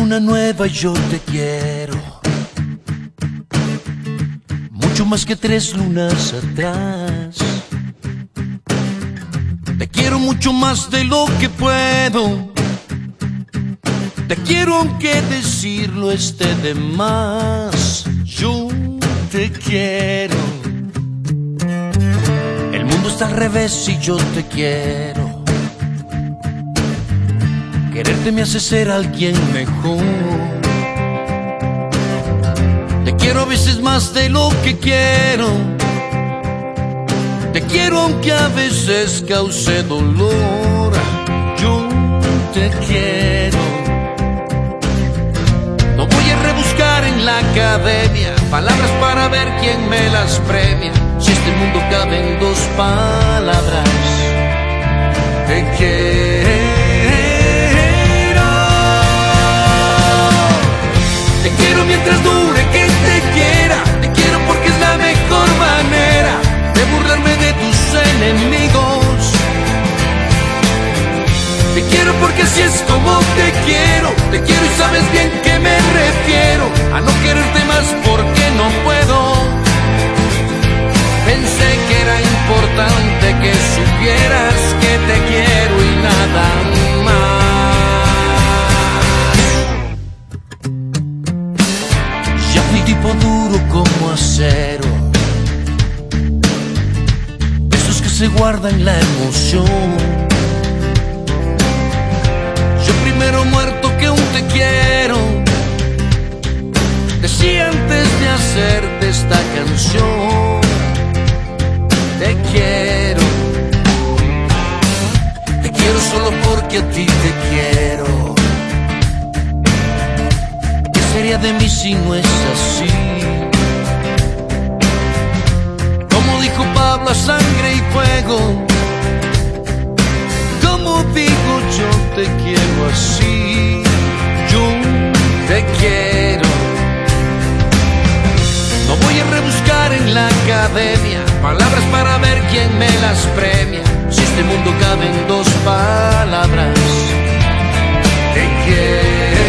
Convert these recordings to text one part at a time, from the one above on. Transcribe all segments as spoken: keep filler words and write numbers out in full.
luna nueva, yo te quiero mucho más que tres lunas atrás. Te quiero mucho más de lo que puedo. Te quiero aunque decirlo esté de más. Yo te quiero. El mundo está al revés y yo te quiero. Quererte me hace ser alguien mejor. Te quiero a veces más de lo que quiero. Te quiero aunque a veces cause dolor. Yo te quiero. No voy a rebuscar en la academia palabras para ver quién me las premia. Si este mundo cabe en dos palabras, te quiero. Te quiero mientras dure que te quiera. Te quiero porque es la mejor manera de burlarme de tus enemigos. Te quiero porque así es como te quiero. Te quiero y sabes bien que me refiero a no quererte más porque no puedo. Pensé que era importante que supieras que te quiero y nada más. Ya fui tipo duro como acero, esos que se guardan la emoción. Primero muerto que un te quiero, decía antes de hacerte esta canción. Te quiero, te quiero solo porque a ti te quiero. ¿Qué sería de mí si no es así? Como dijo Pablo, a sangre y fuego. Como digo, yo te quiero así. Yo te quiero. No voy a rebuscar en la academia palabras para ver quién me las premia. Si este mundo cabe en dos palabras, te quiero.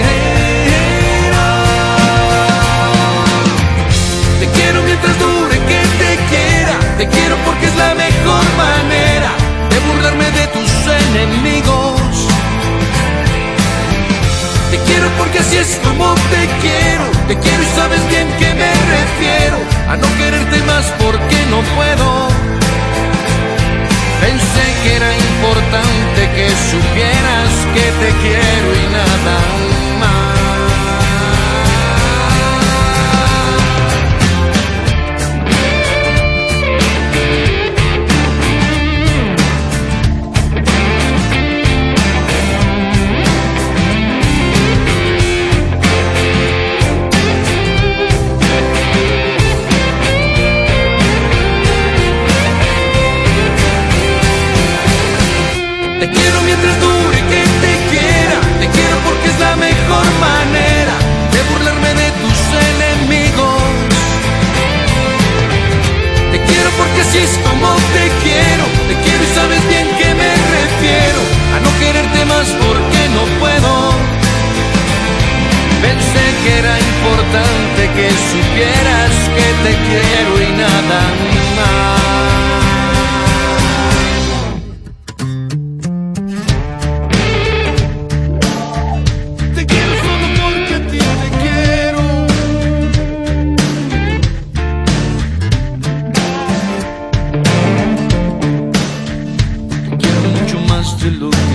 Te quiero mientras dure que te quiera. Te quiero porque es la mejor manera de burlarme de tus enemigos. Te quiero porque así es como te quiero. Te quiero y sabes bien que me refiero a no quererte más porque no puedo. Pensé que era importante que supieras que te quiero y nada más. Te quiero mientras dure que te quiera. Te quiero porque es la mejor manera de burlarme de tus enemigos. Te quiero porque así es como te quiero. Te quiero y sabes bien que me refiero a no quererte más porque no puedo. Pensé que era importante que supieras que te quiero y nada más. De lo